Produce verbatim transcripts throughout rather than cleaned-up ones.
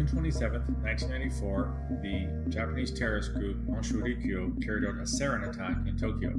twenty-seventh, nineteen ninety-four, the Japanese terrorist group Onshu Rikyo carried out a sarin attack in Tokyo.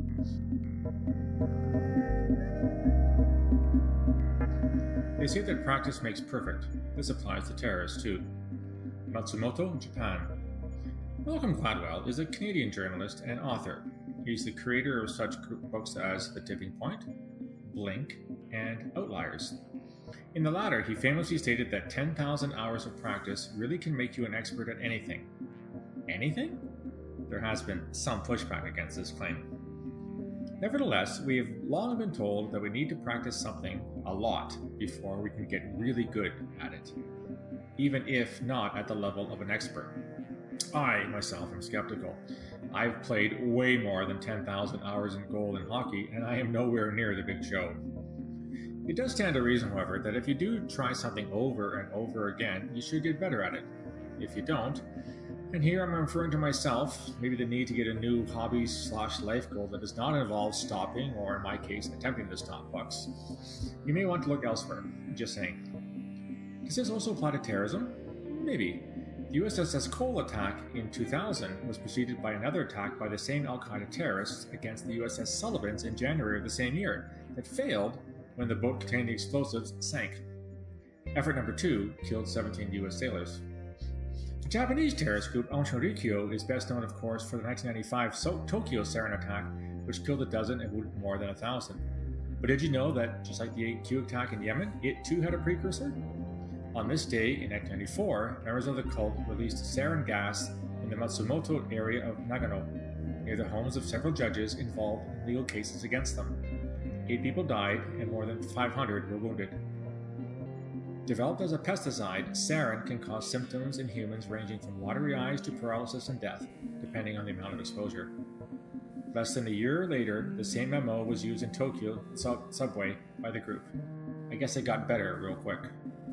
They say that practice makes perfect. This applies to terrorists too. Matsumoto, Japan. Malcolm Gladwell is a Canadian journalist and author. He's the creator of such books as The Tipping Point, Blink, and Outliers. In the latter, he famously stated that ten thousand hours of practice really can make you an expert at anything. Anything? There has been some pushback against this claim. Nevertheless, we have long been told that we need to practice something a lot before we can get really good at it, even if not at the level of an expert. I, myself, am skeptical. I've played way more than ten thousand hours in goal in hockey, and I am nowhere near the big show. It does stand to reason, however, that if you do try something over and over again, you should get better at it. If you don't, and here I'm referring to myself, maybe the need to get a new hobby slash life goal that does not involve stopping, or in my case, attempting to stop pucks, you may want to look elsewhere. Just saying. Does this also apply to terrorism? Maybe. The U S S Cole attack in two thousand was preceded by another attack by the same Al-Qaeda terrorists against the U S S Sullivans in January of the same year that failed when the boat containing the explosives sank. Effort number two killed seventeen U S sailors. The Japanese terrorist group Onshu Rikyo is best known, of course, for the nineteen ninety-five so- Tokyo sarin attack, which killed a dozen and wounded more than a thousand. But did you know that, just like the eight Q attack in Yemen, it too had a precursor? On this day in nineteen ninety-four, members of the cult released sarin gas in the Matsumoto area of Nagano, near the homes of several judges involved in legal cases against them. Eight people died and more than five hundred were wounded. Developed as a pesticide, sarin can cause symptoms in humans ranging from watery eyes to paralysis and death, depending on the amount of exposure. Less than a year later, the same M O was used in Tokyo sub- subway by the group. I guess it got better real quick.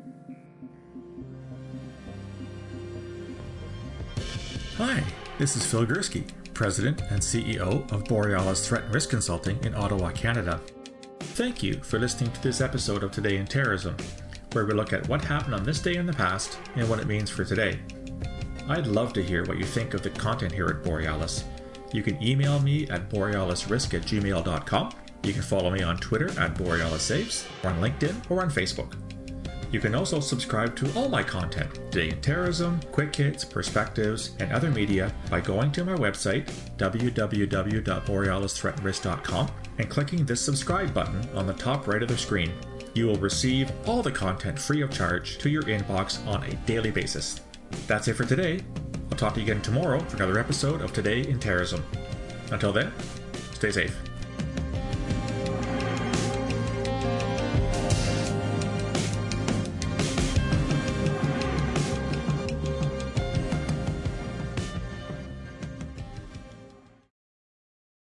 Hi, this is Phil Gursky, President and C E O of Borealis Threat and Risk Consulting in Ottawa, Canada. Thank you for listening to this episode of Today in Terrorism, where we look at what happened on this day in the past and what it means for today. I'd love to hear what you think of the content here at Borealis. You can email me at borealisrisk at gmail dot com. You can follow me on Twitter at BorealisSaves, or on LinkedIn, or on Facebook. You can also subscribe to all my content, Today in Terrorism, Quick Hits, Perspectives, and other media by going to my website, w w w dot borealis threat and risk dot com, and clicking this subscribe button on the top right of the screen. You will receive all the content free of charge to your inbox on a daily basis. That's it for today. I'll talk to you again tomorrow for another episode of Today in Terrorism. Until then, stay safe.